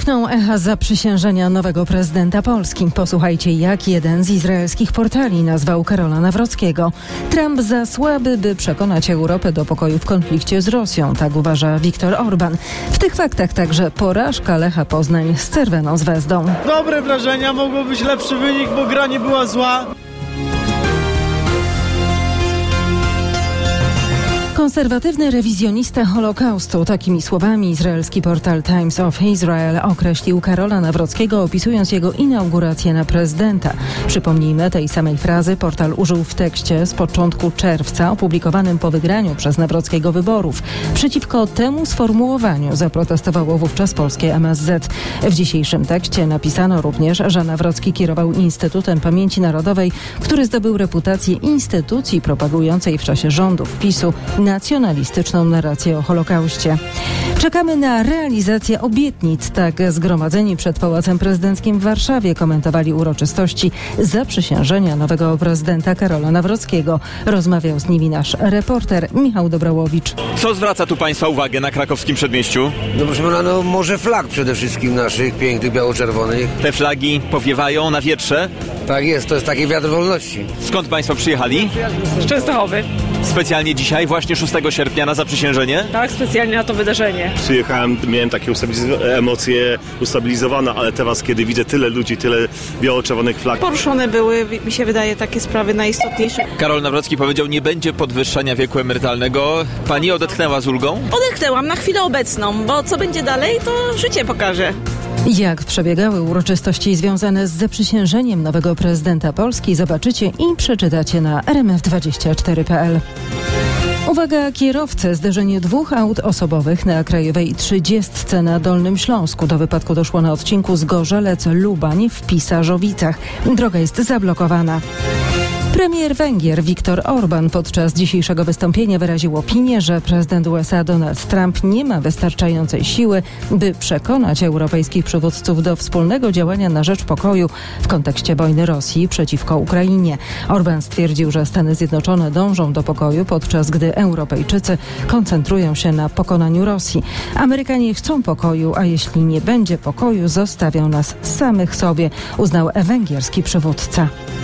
Dźwiękną echa zaprzysiężenia nowego prezydenta Polski. Posłuchajcie, jak jeden z izraelskich portali nazwał Karola Nawrockiego. Trump za słaby, by przekonać Europę do pokoju w konflikcie z Rosją, tak uważa Viktor Orban. W tych faktach także porażka Lecha Poznań z Cerveną Zvezdą. Dobre wrażenia, mogło być lepszy wynik, bo gra nie była zła. Konserwatywny rewizjonista Holokaustu. Takimi słowami izraelski portal Times of Israel określił Karola Nawrockiego, opisując jego inaugurację na prezydenta. Przypomnijmy, tej samej frazy portal użył w tekście z początku czerwca, opublikowanym po wygraniu przez Nawrockiego wyborów. Przeciwko temu sformułowaniu zaprotestowało wówczas polskie MSZ. W dzisiejszym tekście napisano również, że Nawrocki kierował Instytutem Pamięci Narodowej, który zdobył reputację instytucji propagującej w czasie rządów PiS-u nacjonalistyczną narrację o Holokauście. Czekamy na realizację obietnic. Tak zgromadzeni przed Pałacem Prezydenckim w Warszawie komentowali uroczystości zaprzysiężenia nowego prezydenta Karola Nawrockiego. Rozmawiał z nimi nasz reporter Michał Dobrałowicz. Co zwraca tu Państwa uwagę na krakowskim przedmieściu? No proszę pana, może flag przede wszystkim naszych pięknych, biało-czerwonych. Te flagi powiewają na wietrze? Tak jest, to jest taki wiatr wolności. Skąd Państwo przyjechali? Z Częstochowy. Specjalnie dzisiaj, właśnie 6 sierpnia na zaprzysiężenie? Tak, specjalnie na to wydarzenie. Przyjechałem, miałem takie emocje ustabilizowane, ale teraz, kiedy widzę tyle ludzi, tyle biało-czerwonych flag. Poruszone były, mi się wydaje, takie sprawy najistotniejsze. Karol Nawrocki powiedział, nie będzie podwyższania wieku emerytalnego. Pani odetchnęła z ulgą? Odetchnęłam na chwilę obecną, bo co będzie dalej, to życie pokaże. Jak przebiegały uroczystości związane z zaprzysiężeniem nowego prezydenta Polski, zobaczycie i przeczytacie na rmf24.pl. Uwaga, kierowcy! Zderzenie dwóch aut osobowych na Krajowej 30 na Dolnym Śląsku. Do wypadku doszło na odcinku Zgorzelec-Lubań w Pisarzowicach. Droga jest zablokowana. Premier Węgier Viktor Orban podczas dzisiejszego wystąpienia wyraził opinię, że prezydent USA Donald Trump nie ma wystarczającej siły, by przekonać europejskich przywódców do wspólnego działania na rzecz pokoju w kontekście wojny Rosji przeciwko Ukrainie. Orban stwierdził, że Stany Zjednoczone dążą do pokoju, podczas gdy Europejczycy koncentrują się na pokonaniu Rosji. Amerykanie chcą pokoju, a jeśli nie będzie pokoju, zostawią nas samych sobie, uznał węgierski przywódca.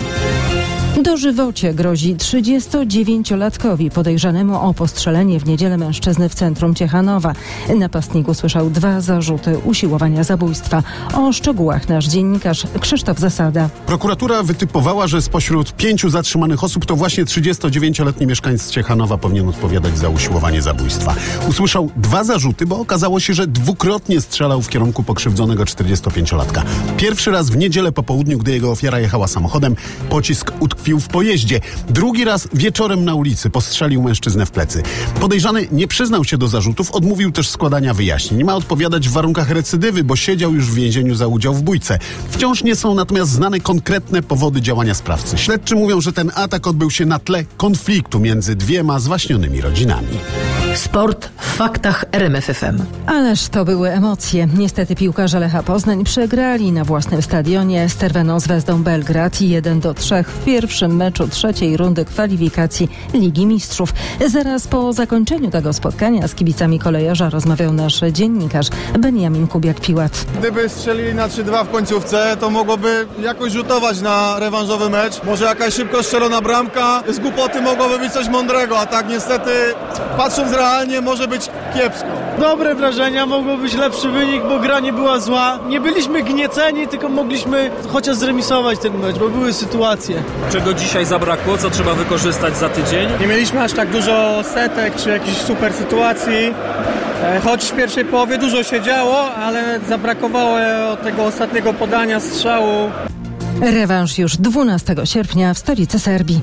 Dożywocie grozi 39-latkowi podejrzanemu o postrzelenie w niedzielę mężczyzny w centrum Ciechanowa. Napastnik usłyszał 2 zarzuty usiłowania zabójstwa. O szczegółach nasz dziennikarz Krzysztof Zasada. Prokuratura wytypowała, że spośród 5 zatrzymanych osób to właśnie 39-letni mieszkańc Ciechanowa powinien odpowiadać za usiłowanie zabójstwa. Usłyszał 2 zarzuty, bo okazało się, że dwukrotnie strzelał w kierunku pokrzywdzonego 45-latka. Pierwszy raz w niedzielę po południu, gdy jego ofiara jechała samochodem, pocisk utkwił w pojeździe. Drugi raz wieczorem na ulicy postrzelił mężczyznę w plecy. Podejrzany nie przyznał się do zarzutów, odmówił też składania wyjaśnień. Ma odpowiadać w warunkach recydywy, bo siedział już w więzieniu za udział w bójce. Wciąż nie są natomiast znane konkretne powody działania sprawcy. Śledczy mówią, że ten atak odbył się na tle konfliktu między 2 zwaśnionymi rodzinami. Sport w faktach RMF FM. Ależ to były emocje. Niestety piłkarze Lecha Poznań przegrali na własnym stadionie z Cerveną Zvezdą Belgrad 1-3 w pierwszym meczu 3. rundy kwalifikacji Ligi Mistrzów. Zaraz po zakończeniu tego spotkania z kibicami kolejarza rozmawiał nasz dziennikarz Benjamin Kubiak-Piłat. Gdyby strzelili na 3-2 w końcówce, to mogłoby jakoś rzutować na rewanżowy mecz. Może jakaś szybko strzelona bramka. Z głupoty mogłoby być coś mądrego, a tak niestety, patrząc realnie, może być kiepsko. Dobre wrażenia, mogło być lepszy wynik, bo gra nie była zła. Nie byliśmy gnieceni, tylko mogliśmy chociaż zremisować ten mecz, bo były sytuacje. Czego dzisiaj zabrakło, co trzeba wykorzystać za tydzień? Nie mieliśmy aż tak dużo setek czy jakichś super sytuacji, choć w pierwszej połowie dużo się działo, ale zabrakowało tego ostatniego podania, strzału. Rewanż już 12 sierpnia w stolicy Serbii.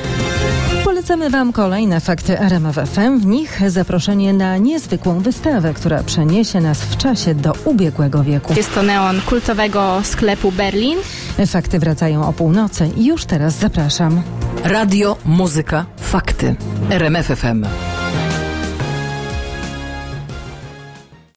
Polecamy Wam kolejne fakty RMF FM. W nich zaproszenie na niezwykłą wystawę, która przeniesie nas w czasie do ubiegłego wieku. Jest to neon kultowego sklepu Berlin. Fakty wracają o północy i już teraz zapraszam. Radio, muzyka, fakty. RMF FM.